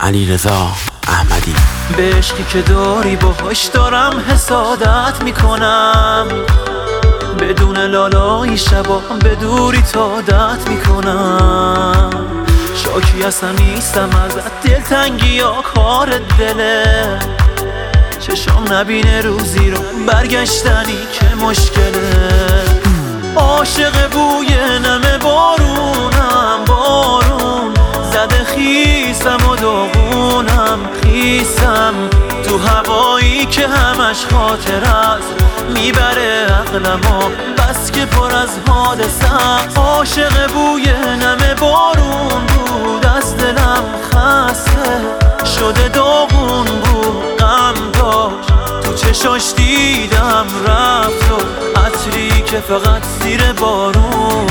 علیرضا احمدی. به عشقی که داری باهاش دارم حسادت میکنم، بدون لالایی شبا به دوری عادت میکنم. شاکی اصلا نیستم ازت، دلتنگی ها کار دله، چشام نبینه روزی رو برگشتنی که مشکله. عاشق بوی نم بارونم، بارون زده خیسم و داغونم، خیسم تو هوایی که همش خاطر است میبره عقلمو، بس که پر از حادثه. عاشق بوی نم بارون بود، از دلم خسته شده داغون بود، غم داشت تو چشاش دیدم رفت و عطری که فقط زیر بارون.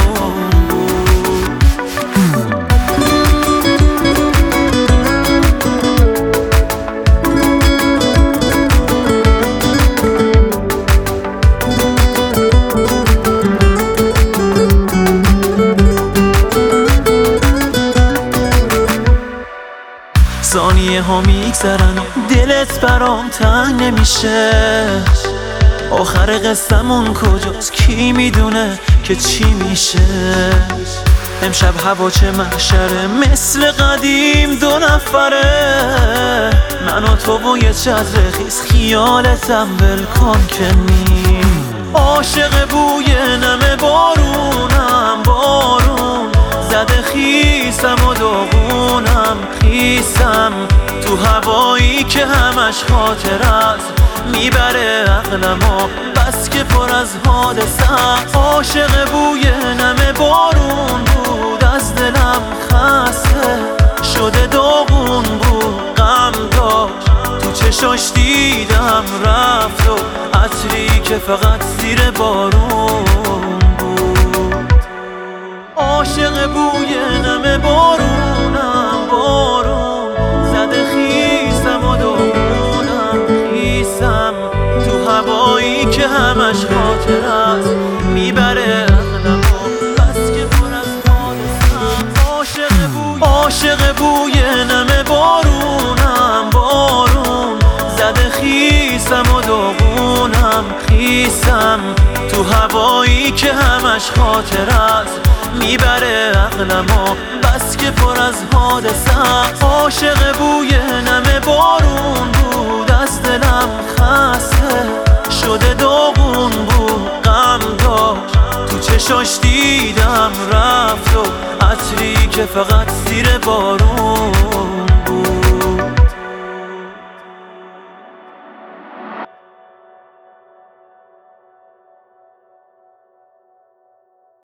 ثانیه ها میگذرن و دلت برام تنگ نمیشه، آخر قصه‌مون کجاست کی میدونه که چی میشه. امشب هوا چه محشره، مثل قدیم دو نفره، من و تو و یه چتر خیس، خیالتم ولکن که نیم. عاشق بوی نم بارونم، بارون زده خیسم و داغونم، خیسم تو هوایی که همش خاطر است میبره عقلمو، بس که پر از حادثه. عاشق بوی نم بارون بود، از دلم خسته شده داغون بود، غم داشت تو چشاش دیدم رفت و عطری که فقط زیر بارون بود. عاشق بوی نم بارونم، بارون زده خیسم و داغونم، خیسم تو هوایی که همش خاطر است میبره عقلمو، بس که پر از حادثه. عاشق بوی نم بارونم، بارون زده خیسم و داغونم، خیسم تو هوایی که همش خاطر است میبره عقلمو، بس که پر از حادثه. عاشق بوی نم بارون بود، از دلم خسته شده داغون بود، غم داشت تو چشاش دیدم رفت و عطری که فقط زیر بارون.